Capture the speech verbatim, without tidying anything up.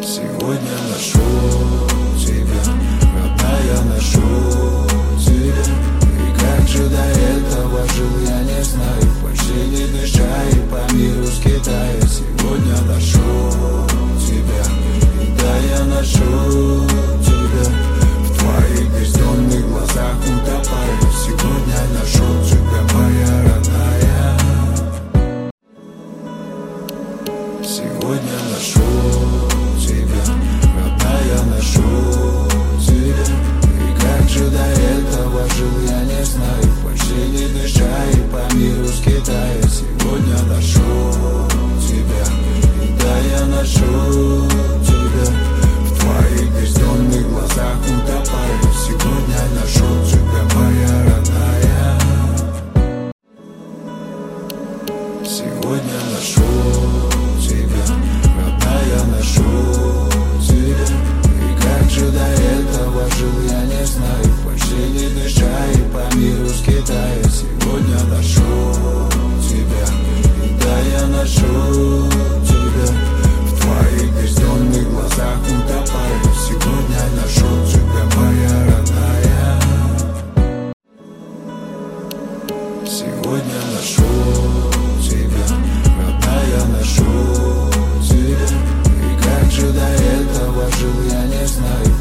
Сегодня нашел тебя, родная, нашел тебя. И как же до этого жил, я не знаю. Почти не дыша и по миру скитая. Сегодня нашел тебя, и да, я нашел тебя. В твоих бездонных глазах утопаю. Сегодня нашел тебя, моя родная. Сегодня нашел тебя, родная, нашел тебя. И как же до этого жил, я не знаю. Почти не дыша и по миру скитая. Сегодня нашел тебя, и да, я нашел тебя. В твоих бездонных глазах утопаю. Сегодня нашел тебя, моя родная. Сегодня нашел тебя, родная, нашел тебя. И как же до этого жил, я не знаю. Почти не дыша и по миру скитая. Сегодня нашел тебя, и да, я нашел тебя. В твоих бездонных глазах утопаю. Сегодня нашел тебя, моя родная. Сегодня нашел тебя, родная, нашел тебя. И как же до этого жил, я не знаю.